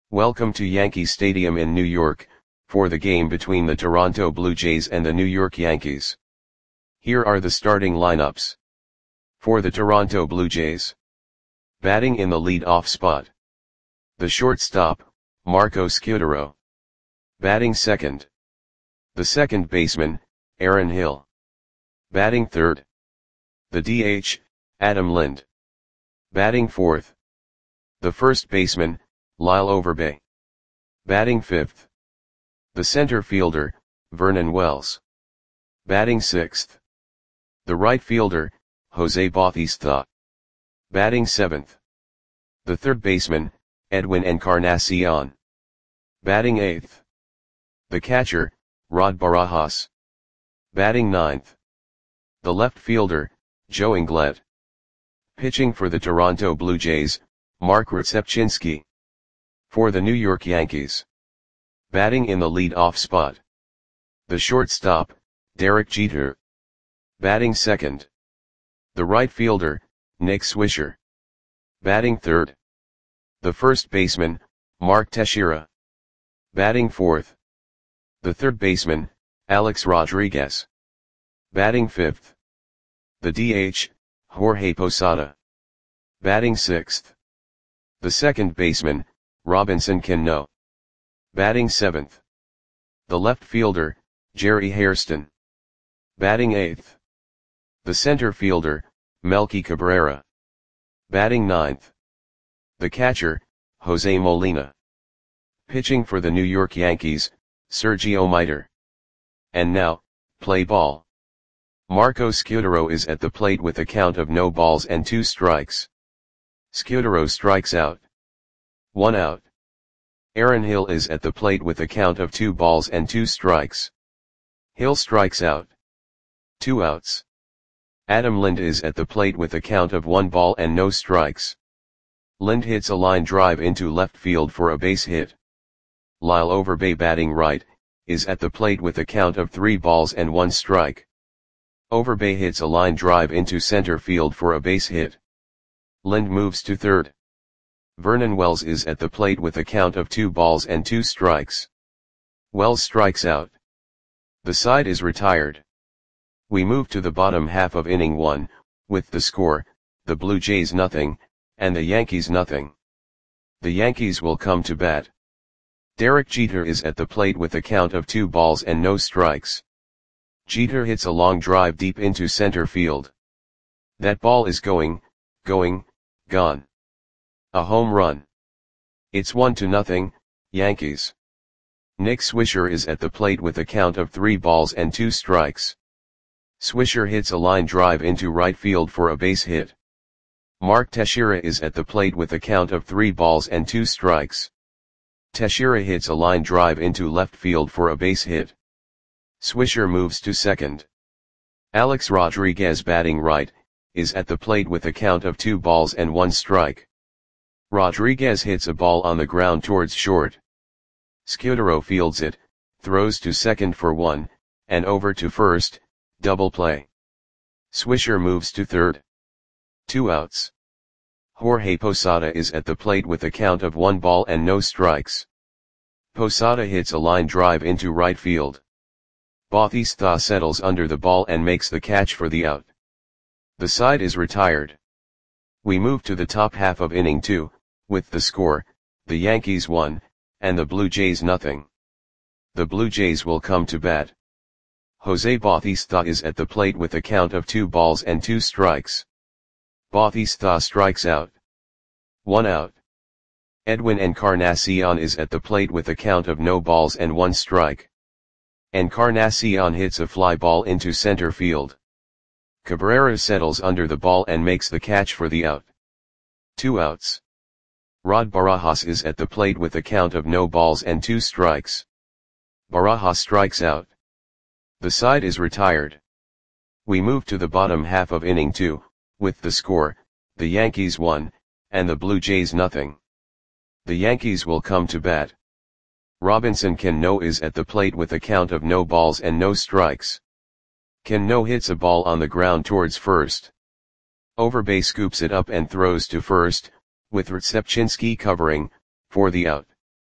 Welcome to Yankee Stadium in New York, for the game between the Toronto Blue Jays and the New York Yankees. Here are the starting lineups. For the Toronto Blue Jays. Batting in the lead-off spot. The shortstop, Marco Scutaro. Batting second. The second baseman, Aaron Hill. Batting third. The DH, Adam Lind. Batting fourth. The first baseman, Lyle Overbay. Batting fifth. The center fielder, Vernon Wells. Batting sixth. The right fielder, Jose Bautista. Batting seventh. The third baseman, Edwin Encarnacion. Batting eighth. The catcher, Rod Barajas. Batting ninth. The left fielder, Joe Inglet. Pitching for the Toronto Blue Jays, Mark Rzepczynski. For the New York Yankees. Batting in the lead-off spot. The shortstop, Derek Jeter. Batting second. The right fielder, Nick Swisher. Batting third. The first baseman, Mark Teixeira. Batting fourth. The third baseman, Alex Rodriguez. Batting fifth. The DH, Jorge Posada. Batting sixth. The second baseman, Robinson Cano. Batting seventh. The left fielder, Jerry Hairston. Batting eighth. The center fielder, Melky Cabrera. Batting ninth. The catcher, Jose Molina. Pitching for the New York Yankees, Sergio Miter. And now, play ball. Marco Scutaro is at the plate with a count of no balls and 2 strikes. Scutaro strikes out. 1 out. Aaron Hill is at the plate with a count of 2 balls and 2 strikes. Hill strikes out. 2 outs. Adam Lind is at the plate with a count of 1 ball and no strikes. Lind hits a line drive into left field for a base hit. Lyle Overbay, batting right, is at the plate with a count of 3 balls and 1 strike. Overbay hits a line drive into center field for a base hit. Lind moves to third. Vernon Wells is at the plate with a count of 2 balls and 2 strikes. Wells strikes out. The side is retired. We move to the bottom half of inning 1, with the score, the Blue Jays nothing, and the Yankees nothing. The Yankees will come to bat. Derek Jeter is at the plate with a count of 2 balls and no strikes. Jeter hits a long drive deep into center field. That ball is gone. A home run. It's 1-0, Yankees. Nick Swisher is at the plate with a count of 3 balls and 2 strikes. Swisher hits a line drive into right field for a base hit. Mark Teixeira is at the plate with a count of 3 balls and 2 strikes. Teixeira hits a line drive into left field for a base hit. Swisher moves to second. Alex Rodriguez, batting right, is at the plate with a count of 2 balls and 1 strike. Rodriguez hits a ball on the ground towards short. Scutaro fields it, throws to second for 1, and over to first, double play. Swisher moves to third. 2 outs. Jorge Posada is at the plate with a count of 1 ball and no strikes. Posada hits a line drive into right field. Bautista settles under the ball and makes the catch for the out. The side is retired. We move to the top half of inning 2, with the score, the Yankees 1, and the Blue Jays nothing. The Blue Jays will come to bat. Jose Bautista is at the plate with a count of 2 balls and 2 strikes. Bautista strikes out. 1 out. Edwin Encarnacion is at the plate with a count of no balls and 1 strike. Encarnacion hits a fly ball into center field. Cabrera settles under the ball and makes the catch for the out. 2 outs. Rod Barajas is at the plate with a count of no balls and 2 strikes. Barajas strikes out. The side is retired. We move to the bottom half of inning 2, with the score, the Yankees 1, and the Blue Jays nothing. The Yankees will come to bat. Robinson Cano is at the plate with a count of no balls and no strikes. Cano hits a ball on the ground towards first. Overbay scoops it up and throws to first, with Rzepczynski covering, for the out.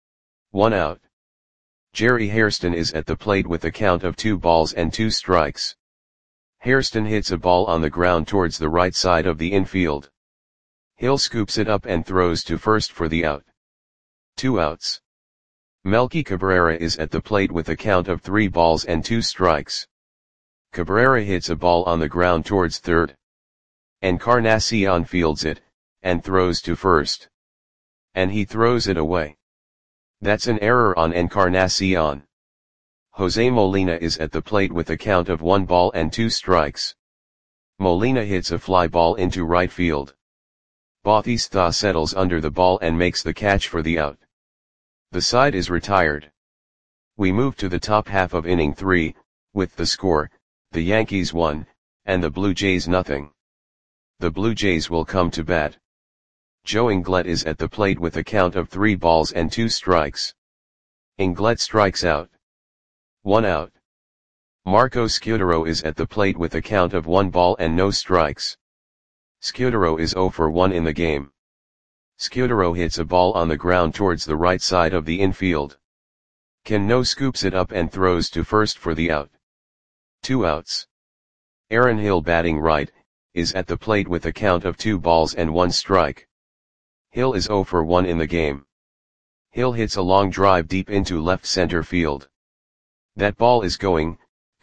1 out. Jerry Hairston is at the plate with a count of 2 balls and 2 strikes. Hairston hits a ball on the ground towards the right side of the infield. Hill scoops it up and throws to first for the out. 2 outs. Melky Cabrera is at the plate with a count of 3 balls and 2 strikes. Cabrera hits a ball on the ground towards third. Encarnacion fields it, and throws to first. And he throws it away. That's an error on Encarnacion. Jose Molina is at the plate with a count of 1 ball and 2 strikes. Molina hits a fly ball into right field. Bautista settles under the ball and makes the catch for the out. The side is retired. We move to the top half of inning 3, with the score, the Yankees 1, and the Blue Jays nothing. The Blue Jays will come to bat. Joe Inglet is at the plate with a count of 3 balls and 2 strikes. Inglet strikes out. 1 out. Marco Scutaro is at the plate with a count of 1 ball and no strikes. Scutaro is 0 for 1 in the game. Scutaro hits a ball on the ground towards the right side of the infield. Cano scoops it up and throws to first for the out. 2 outs. Aaron Hill, batting right, is at the plate with a count of 2 balls and 1 strike. Hill is 0 for 1 in the game. Hill hits a long drive deep into left center field. That ball is gone.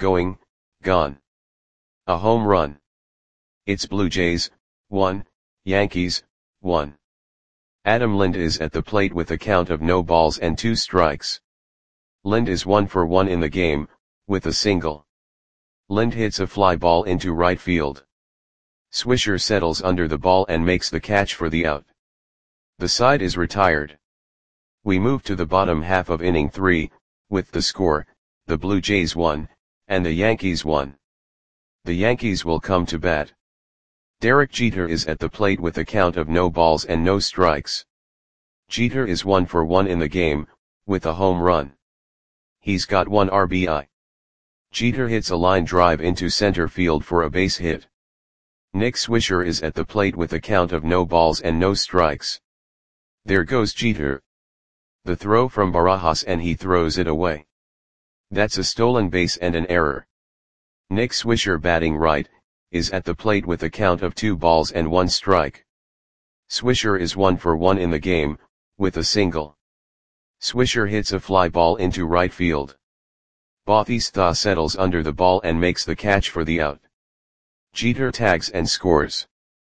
A home run. It's Blue Jays 1, Yankees 1. Adam Lind is at the plate with a count of no balls and 2 strikes. Lind is 1 for 1 in the game, with a single. Lind hits a fly ball into right field. Swisher settles under the ball and makes the catch for the out. The side is retired. We move to the bottom half of inning 3, with the score, the Blue Jays 1, and the Yankees 1. The Yankees will come to bat. Derek Jeter is at the plate with a count of no balls and no strikes. Jeter is 1 for 1 in the game, with a home run. He's got 1 RBI. Jeter hits a line drive into center field for a base hit. Nick Swisher is at the plate with a count of no balls and no strikes. There goes Jeter. The throw from Barajas and he throws it away. That's a stolen base and an error. Nick Swisher, batting right, is at the plate with a count of 2 balls and 1 strike. Swisher is 1 for 1 in the game, with a single. Swisher hits a fly ball into right field. Bautista settles under the ball and makes the catch for the out. Jeter tags and scores.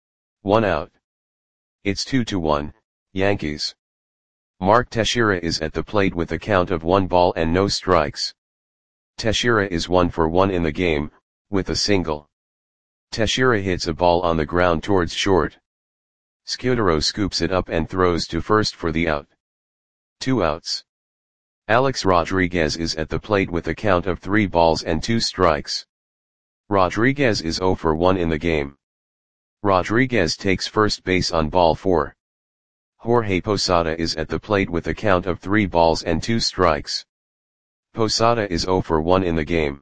1 out. It's 2-1, Yankees. Mark Teixeira is at the plate with a count of 1 ball and no strikes. Teixeira is 1 for 1 in the game, with a single. Teixeira hits a ball on the ground towards short. Scutaro scoops it up and throws to first for the out. 2 outs. Alex Rodriguez is at the plate with a count of 3 balls and 2 strikes. Rodriguez is 0 for 1 in the game. Rodriguez takes first base on ball 4. Jorge Posada is at the plate with a count of 3 balls and 2 strikes. Posada is 0 for 1 in the game.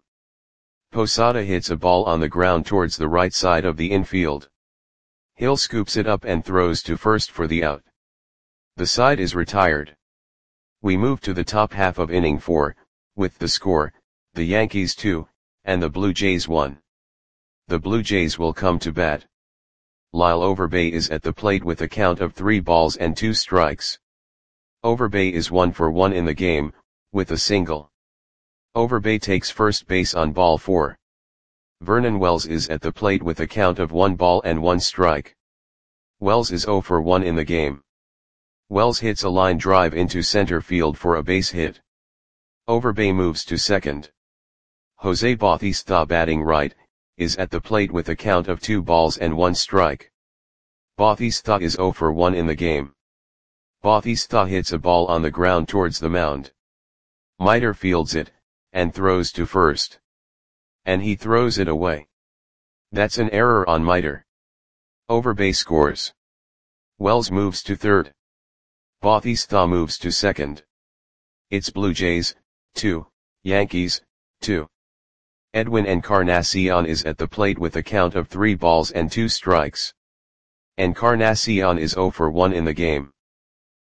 Posada hits a ball on the ground towards the right side of the infield. Hill scoops it up and throws to first for the out. The side is retired. We move to the top half of inning 4, with the score, the Yankees 2, and the Blue Jays 1. The Blue Jays will come to bat. Lyle Overbay is at the plate with a count of 3 balls and 2 strikes. Overbay is 1 for 1 in the game, with a single. Overbay takes first base on ball 4. Vernon Wells is at the plate with a count of 1 ball and 1 strike. Wells is 0 for 1 in the game. Wells hits a line drive into center field for a base hit. Overbay moves to second. Jose Bautista, batting right, is at the plate with a count of 2 balls and 1 strike. Bautista is 0 for 1 in the game. Bautista hits a ball on the ground towards the mound. Miter fields it, and throws to first. And he throws it away. That's an error on Miter. Overbay scores. Wells moves to third. Bautista moves to second. It's Blue Jays 2, Yankees 2. Edwin Encarnacion is at the plate with a count of 3 balls and 2 strikes. Encarnacion is 0 for 1 in the game.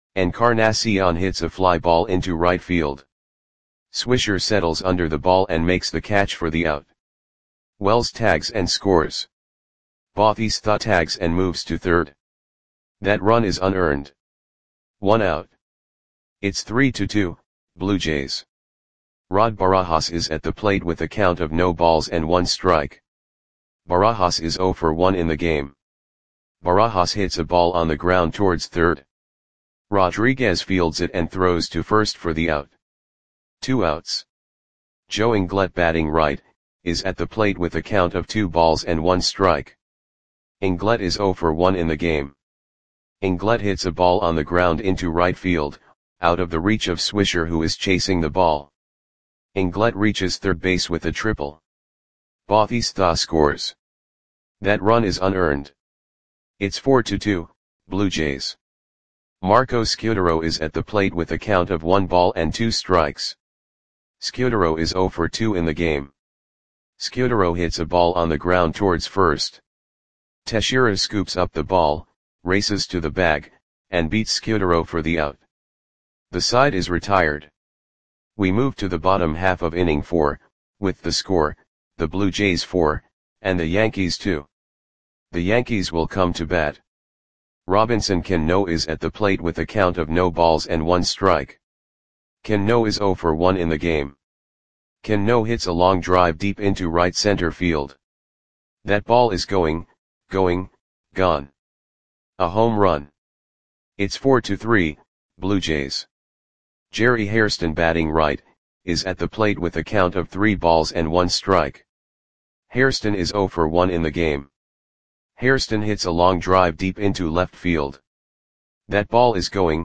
Encarnacion hits a fly ball into right field. Swisher settles under the ball and makes the catch for the out. Wells tags and scores. Bautista tags and moves to third. That run is unearned. 1 out. It's 3-2, Blue Jays. Rod Barajas is at the plate with a count of no balls and 1 strike. Barajas is 0 for 1 in the game. Barajas hits a ball on the ground towards third. Rodriguez fields it and throws to first for the out. 2 outs. Joe Inglet, batting right, is at the plate with a count of 2 balls and 1 strike. Inglet is 0 for 1 in the game. Inglet hits a ball on the ground into right field, out of the reach of Swisher, who is chasing the ball. Inglet reaches third base with a triple. Bautista scores. That run is unearned. It's 4-2, Blue Jays. Marco Scutaro is at the plate with a count of 1 ball and 2 strikes. Scutaro is 0 for 2 in the game. Scutaro hits a ball on the ground towards first. Teixeira scoops up the ball, races to the bag, and beats Scutaro for the out. The side is retired. We move to the bottom half of inning 4, with the score, the Blue Jays 4, and the Yankees 2. The Yankees will come to bat. Robinson Cano is at the plate with a count of no balls and 1 strike. Cano is 0 for 1 in the game. Cano hits a long drive deep into right center field. That ball is gone. A home run. It's 4-3, Blue Jays. Jerry Hairston, batting right, is at the plate with a count of 3 balls and 1 strike. Hairston is 0 for 1 in the game. Hairston hits a long drive deep into left field. That ball is gone.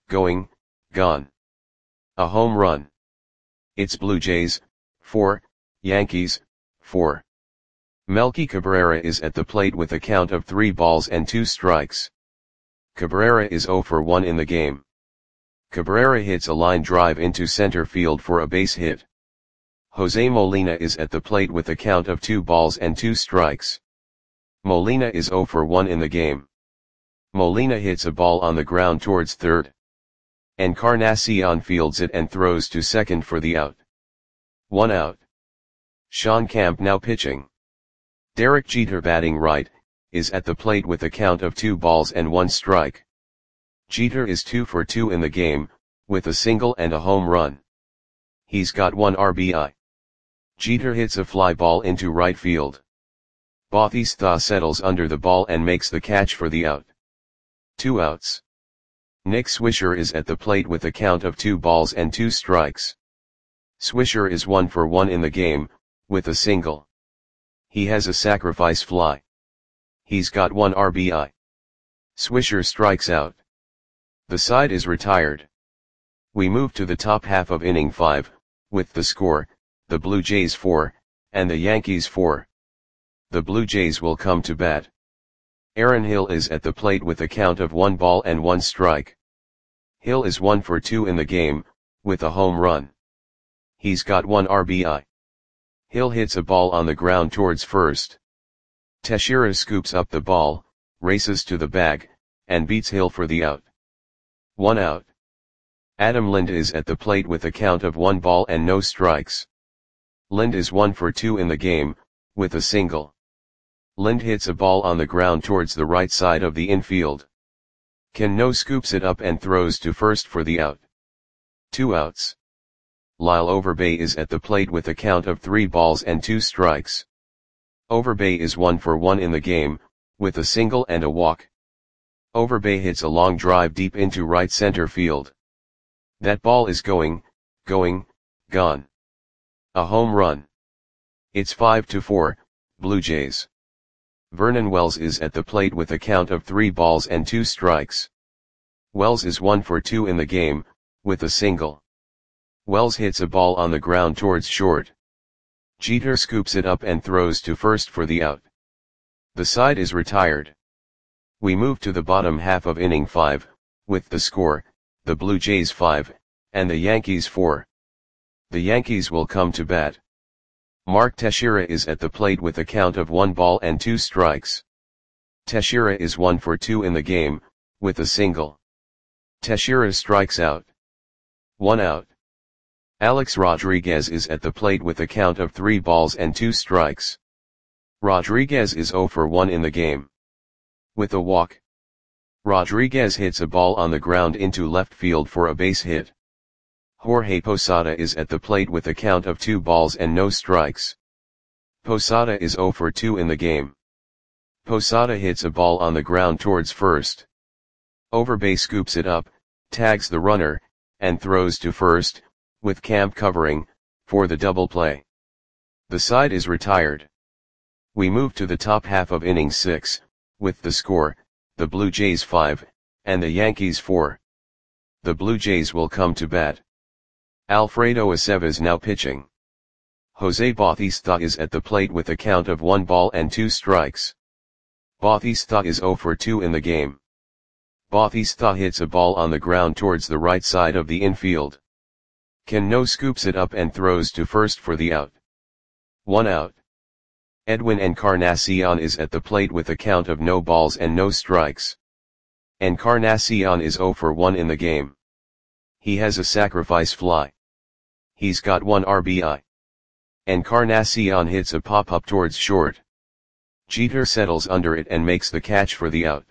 A home run. It's Blue Jays 4, Yankees 4. Melky Cabrera is at the plate with a count of 3 balls and 2 strikes. Cabrera is 0 for 1 in the game. Cabrera hits a line drive into center field for a base hit. Jose Molina is at the plate with a count of 2 balls and 2 strikes. Molina is 0 for 1 in the game. Molina hits a ball on the ground towards third. Encarnacion fields it and throws to second for the out. 1 out. Sean Camp now pitching. Derek Jeter, batting right, is at the plate with a count of 2 balls and 1 strike. Jeter is 2 for 2 in the game, with a single and a home run. He's got 1 RBI. Jeter hits a fly ball into right field. Bautista settles under the ball and makes the catch for the out. 2 outs. Nick Swisher is at the plate with a count of 2 balls and 2 strikes. Swisher is 1 for 1 in the game, with a single. He has a sacrifice fly. He's got 1 RBI. Swisher strikes out. The side is retired. We move to the top half of inning 5, with the score, the Blue Jays 4, and the Yankees 4. The Blue Jays will come to bat. Aaron Hill is at the plate with a count of 1 ball and 1 strike. Hill is 1 for 2 in the game, with a home run. He's got 1 RBI. Hill hits a ball on the ground towards first. Teixeira scoops up the ball, races to the bag, and beats Hill for the out. 1 out. Adam Lind is at the plate with a count of 1 ball and no strikes. Lind is 1 for 2 in the game, with a single. Lind hits a ball on the ground towards the right side of the infield. Cano scoops it up and throws to first for the out. 2 outs. Lyle Overbay is at the plate with a count of 3 balls and 2 strikes. Overbay is 1 for 1 in the game, with a single and a walk. Overbay hits a long drive deep into right center field. That ball is gone. A home run. It's 5-4, Blue Jays. Vernon Wells is at the plate with a count of 3 balls and 2 strikes. Wells is 1 for 2 in the game, with a single. Wells hits a ball on the ground towards short. Jeter scoops it up and throws to first for the out. The side is retired. We move to the bottom half of inning 5, with the score, the Blue Jays 5, and the Yankees 4. The Yankees will come to bat. Mark Teixeira is at the plate with a count of 1 ball and 2 strikes. Teixeira is 1 for 2 in the game, with a single. Teixeira strikes out. 1 out. Alex Rodriguez is at the plate with a count of 3 balls and 2 strikes. Rodriguez is 0 for 1 in the game. With a walk, Rodriguez hits a ball on the ground into left field for a base hit. Jorge Posada is at the plate with a count of 2 balls and no strikes. Posada is 0 for 2 in the game. Posada hits a ball on the ground towards first. Overbay scoops it up, tags the runner, and throws to first, with Camp covering, for the double play. The side is retired. We move to the top half of inning 6, with the score, the Blue Jays 5, and the Yankees 4. The Blue Jays will come to bat. Alfredo Aceves now pitching. Jose Bautista is at the plate with a count of 1 ball and 2 strikes. Bautista is 0 for 2 in the game. Bautista hits a ball on the ground towards the right side of the infield. Cano scoops it up and throws to first for the out. 1 out. Edwin Encarnacion is at the plate with a count of no balls and no strikes. Encarnacion is 0 for 1 in the game. He has a sacrifice fly. He's got 1 RBI. Encarnacion hits a pop-up towards short. Jeter settles under it and makes the catch for the out.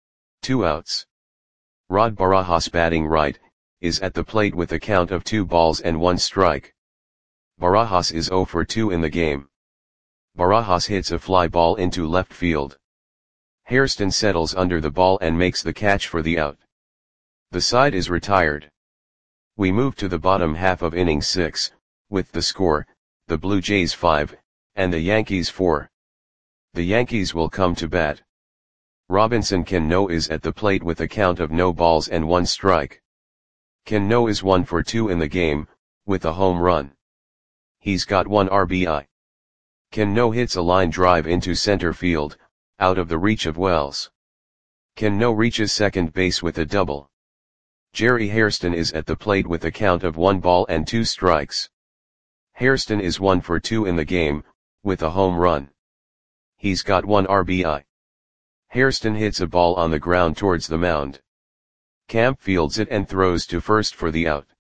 2 outs. Rod Barajas batting right, is at the plate with a count of 2 balls and 1 strike. Barajas is 0 for 2 in the game. Barajas hits a fly ball into left field. Hairston settles under the ball and makes the catch for the out. The side is retired. We move to the bottom half of inning 6, with the score, the Blue Jays 5, and the Yankees 4. The Yankees will come to bat. Robinson Cano is at the plate with a count of no balls and 1 strike. Cano is 1 for 2 in the game, with a home run. He's got 1 RBI. Cano hits a line drive into center field, out of the reach of Wells. Cano reaches second base with a double. Jerry Hairston is at the plate with a count of 1 ball and 2 strikes. Hairston is 1 for 2 in the game, with a home run. He's got 1 RBI. Hairston hits a ball on the ground towards the mound. Camp fields it and throws to first for the out.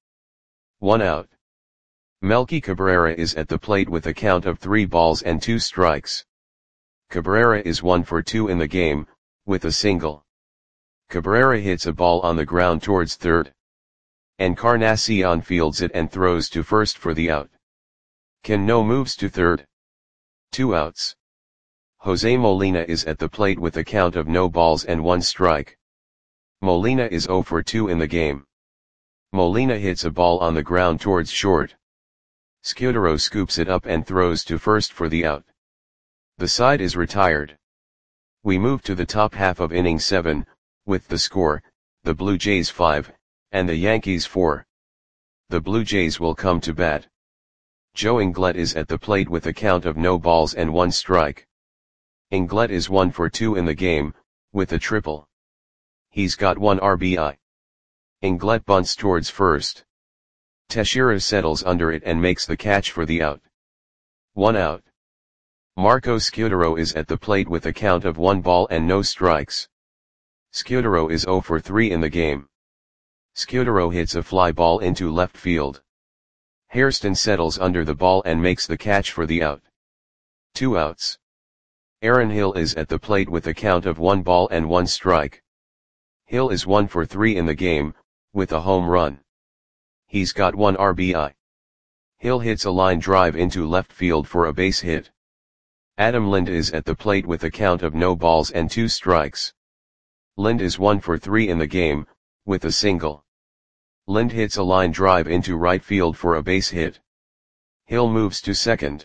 1 out. Melky Cabrera is at the plate with a count of 3 balls and 2 strikes. Cabrera is 1 for 2 in the game, with a single. Cabrera hits a ball on the ground towards third. Encarnacion fields it and throws to first for the out. Cano moves to third. 2 outs. Jose Molina is at the plate with a count of no balls and 1 strike. Molina is 0 for 2 in the game. Molina hits a ball on the ground towards short. Scudero scoops it up and throws to first for the out. The side is retired. We move to the top half of inning 7, with the score, the Blue Jays 5, and the Yankees 4. The Blue Jays will come to bat. Joe Inglet is at the plate with a count of no balls and 1 strike. Inglet is 1 for 2 in the game, with a triple. He's got 1 RBI. Inglet bunts towards first. Teixeira settles under it and makes the catch for the out. 1 out. Marco Scudero is at the plate with a count of 1 ball and no strikes. Scudero is 0 for 3 in the game. Scudero hits a fly ball into left field. Hairston settles under the ball and makes the catch for the out. 2 outs. Aaron Hill is at the plate with a count of 1 ball and 1 strike. Hill is 1 for 3 in the game, with a home run. He's got 1 RBI. Hill hits a line drive into left field for a base hit. Adam Lind is at the plate with a count of no balls and 2 strikes. Lind is 1 for 3 in the game, with a single. Lind hits a line drive into right field for a base hit. Hill moves to second.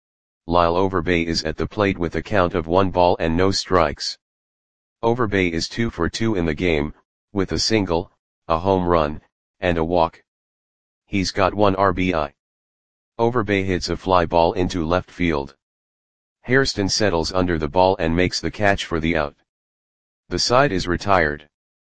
Lyle Overbay is at the plate with a count of 1 ball and no strikes. Overbay is 2 for 2 in the game, with a single, a home run, and a walk. He's got 1 RBI. Overbay hits a fly ball into left field. Hairston settles under the ball and makes the catch for the out. The side is retired.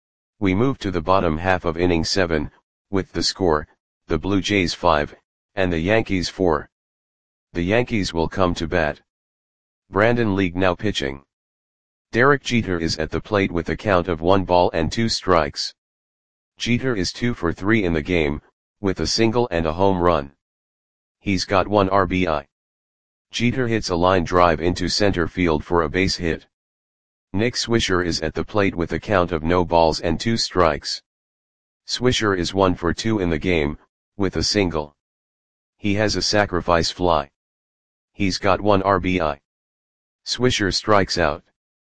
We move to the bottom half of inning 7, with the score, the Blue Jays 5, and the Yankees 4. The Yankees will come to bat. Brandon League now pitching. Derek Jeter is at the plate with a count of 1 ball and 2 strikes. Jeter is 2 for 3 in the game, with a single and a home run. He's got 1 RBI. Jeter hits a line drive into center field for a base hit. Nick Swisher is at the plate with a count of no balls and 2 strikes. Swisher is 1 for 2 in the game, with a single. He has a sacrifice fly. He's got 1 RBI. Swisher strikes out.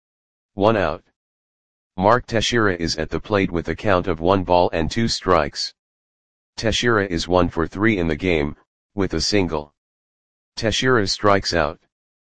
1 out. Mark Teixeira is at the plate with a count of 1 ball and 2 strikes. Teixeira is 1 for 3 in the game, with a single. Teixeira strikes out.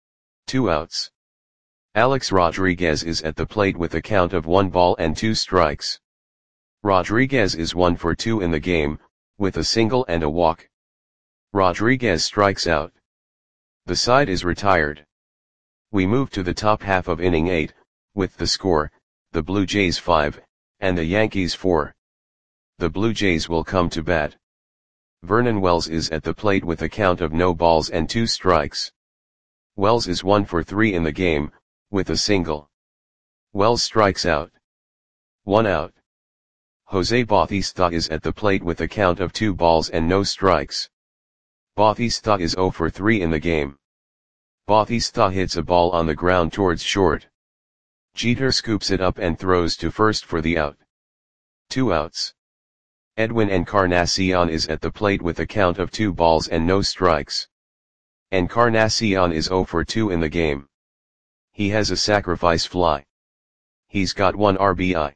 2 outs. Alex Rodriguez is at the plate with a count of 1 ball and 2 strikes. Rodriguez is 1 for 2 in the game, with a single and a walk. Rodriguez strikes out. The side is retired. We move to the top half of inning 8, with the score, the Blue Jays 5, and the Yankees 4. The Blue Jays will come to bat. Vernon Wells is at the plate with a count of no balls and 2 strikes. Wells is 1 for 3 in the game, with a single. Wells strikes out. 1 out. Jose Bautista is at the plate with a count of 2 balls and no strikes. Bautista is 0 for 3 in the game. Bautista hits a ball on the ground towards short. Jeter scoops it up and throws to first for the out. 2 outs. Edwin Encarnacion is at the plate with a count of 2 balls and no strikes. Encarnacion is 0 for 2 in the game. He has a sacrifice fly. He's got 1 RBI.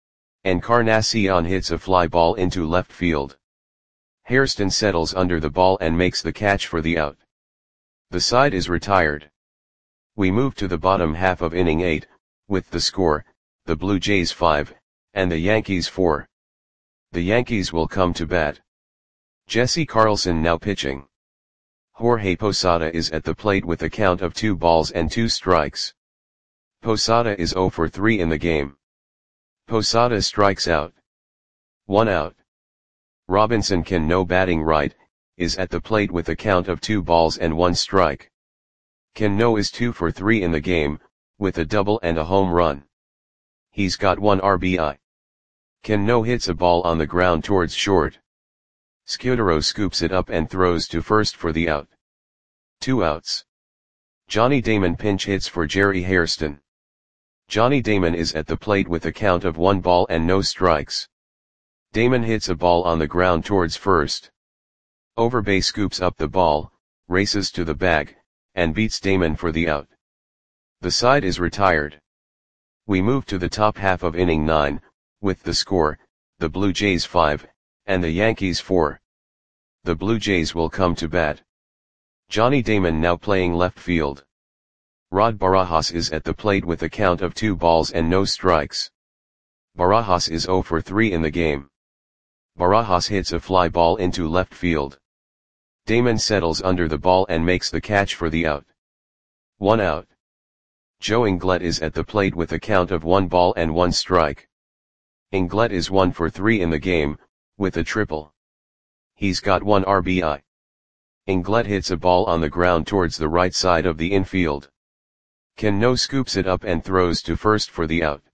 Encarnacion hits a fly ball into left field. Hairston settles under the ball and makes the catch for the out. The side is retired. We move to the bottom half of inning 8, with the score, the Blue Jays 5, and the Yankees 4. The Yankees will come to bat. Jesse Carlson now pitching. Jorge Posada is at the plate with a count of 2 balls and 2 strikes. Posada is 0 for 3 in the game. Posada strikes out. 1 out. Robinson Cano batting right, is at the plate with a count of 2 balls and 1 strike. Cano is 2 for 3 in the game, with a double and a home run. He's got 1 RBI. Cano hits a ball on the ground towards short. Scudero scoops it up and throws to first for the out. 2 outs. Johnny Damon pinch hits for Jerry Hairston. Johnny Damon is at the plate with a count of 1 ball and no strikes. Damon hits a ball on the ground towards first. Overbay scoops up the ball, races to the bag, and beats Damon for the out. The side is retired. We move to the top half of inning 9, with the score, the Blue Jays 5, and the Yankees 4. The Blue Jays will come to bat. Johnny Damon now playing left field. Rod Barajas is at the plate with a count of 2 balls and no strikes. Barajas is 0 for 3 in the game. Barajas hits a fly ball into left field. Damon settles under the ball and makes the catch for the out. 1 out. Joe Inglet is at the plate with a count of 1 ball and 1 strike. Inglet is 1 for 3 in the game, with a triple. He's got 1 RBI. Inglet hits a ball on the ground towards the right side of the infield. Cano scoops it up and throws to first for the out.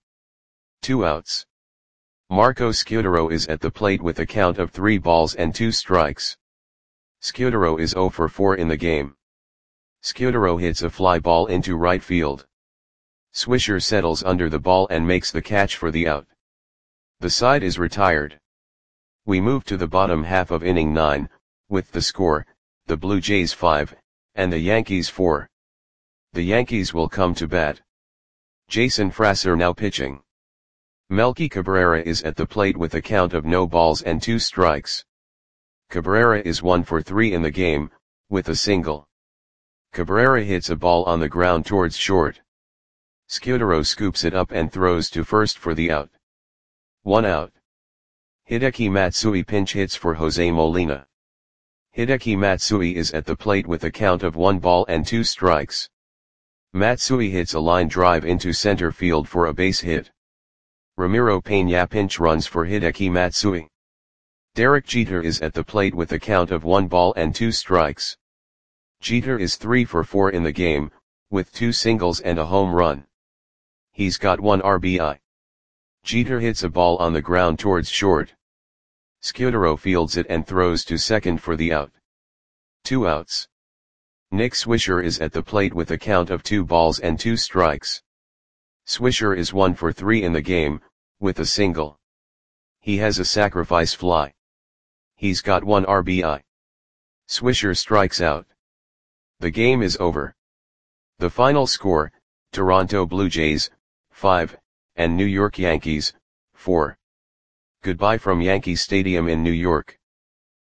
2 outs. Marco Scudero is at the plate with a count of 3 balls and 2 strikes. Scudero is 0 for 4 in the game. Scudero hits a fly ball into right field. Swisher settles under the ball and makes the catch for the out. The side is retired. We move to the bottom half of inning 9, with the score, the Blue Jays 5, and the Yankees 4. The Yankees will come to bat. Jason Frasser now pitching. Melky Cabrera is at the plate with a count of no balls and 2 strikes. Cabrera is 1 for 3 in the game, with a single. Cabrera hits a ball on the ground towards short. Scudero scoops it up and throws to first for the out. 1 out. Hideki Matsui pinch hits for Jose Molina. Hideki Matsui is at the plate with a count of 1 ball and 2 strikes. Matsui hits a line drive into center field for a base hit. Ramiro Peña pinch runs for Hideki Matsui. Derek Jeter is at the plate with a count of 1 ball and 2 strikes. Jeter is 3 for 4 in the game, with 2 singles and a home run. He's got 1 RBI. Jeter hits a ball on the ground towards short. Scudero fields it and throws to second for the out. 2 outs. Nick Swisher is at the plate with a count of 2 balls and 2 strikes. Swisher is 1 for 3 in the game, with a single. He has a sacrifice fly. He's got 1 RBI. Swisher strikes out. The game is over. The final score, Toronto Blue Jays, 5, and New York Yankees, 4. Goodbye from Yankee Stadium in New York.